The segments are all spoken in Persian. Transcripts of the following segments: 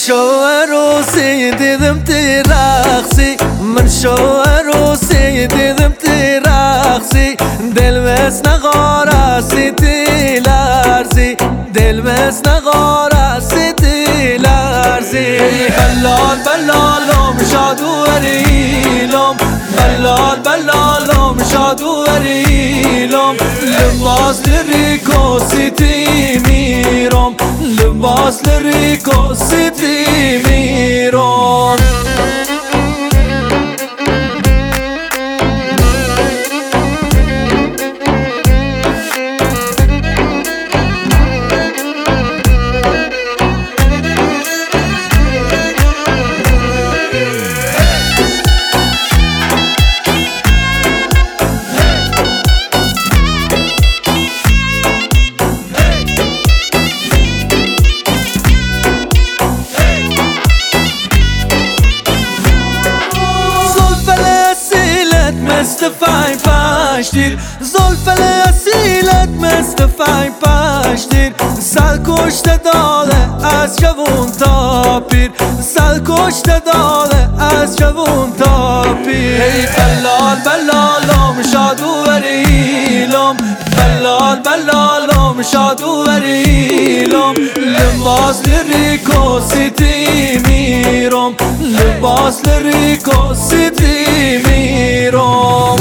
عروسی دیدم تی رقصی، من شو عروسی دیدم تی رقصی، دل مثل غارسی تی لرزی، دل مثل غارسی تی لرزی. بلال بلالم شادو وریلم، بلال بلالم شادو وریلم، لباس لریکو سیتی میرم، لباس لریکو سیتی میرم. مثل فای پشتیر، زلف اصیلت مثل فای پشتیر، سر کشته داره از جوون تا پیر، سر کشته داره از جوون تا پیر. ای بلال بلالم شادو وریلم، بلال بلالم شادو وریلم، لباس لریکو سیتی میرم، لباس لریکو سیتی میرم.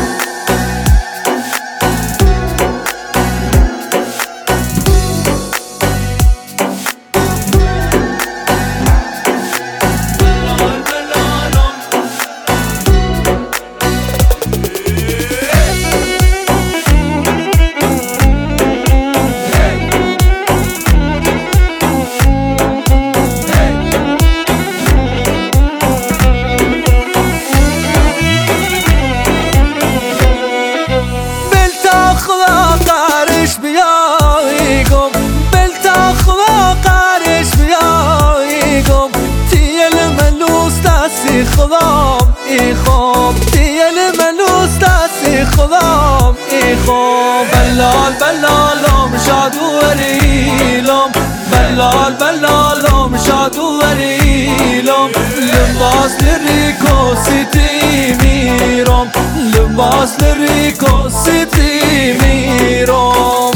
خدام ای خوب دیل ملوس دستی خدام ای خوب. بلال بلالم شادو وریلم، بلال بلالم شادو وریلم، لباس لریکو سیتی میرم، لباس لریکو سیتی میرم.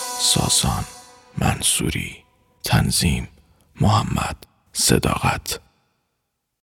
ساسان منصوری، تنظیم محمد صداقت.